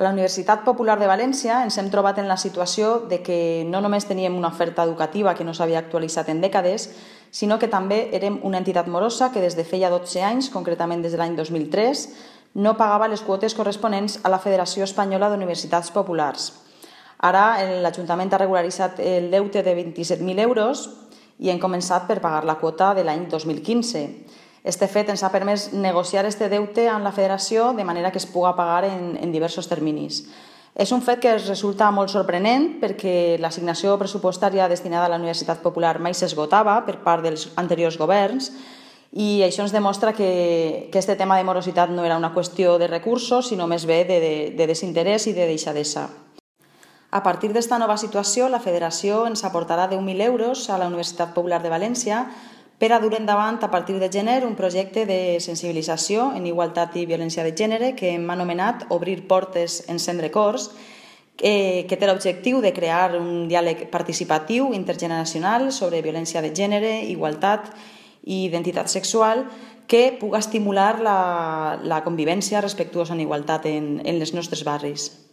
A la Universitat Popular de València ens hem trobat en la situació de que no només teníem una oferta educativa que no s'havia actualitzat en dècades, sinó que també érem una entitat morosa que des de feia 12 anys, concretament des de l'any 2003, no pagava les quotes corresponents a la Federació Espanyola d'Universitats Populars. Ara l'Ajuntament ha regularitzat el deute de 27.000 euros i hem començat per pagar la quota de l'any 2015. Este fet ens ha permès negociar este deute amb la federació de manera que es puga pagar en diversos terminis. És un fet que ens resulta molt sorprenent perquè l'assignació pressupostària destinada a la Universitat Popular mai s'esgotava per part dels anteriors governs i això ens demostra que este tema de morositat no era una qüestió de recursos, sinó més bé de desinterès i de deixadesa. A partir d'esta nova situació, la federació ens aportarà 10.000 euros a la Universitat Popular de València per a dur endavant a partir de gener un projecte de sensibilització en igualtat i violència de gènere que hem anomenat Obrir portes, encendre cors, que té l'objectiu de crear un diàleg participatiu intergeneracional sobre violència de gènere, igualtat i identitat sexual que puga estimular la convivència respectuosa en igualtat en els nostres barris.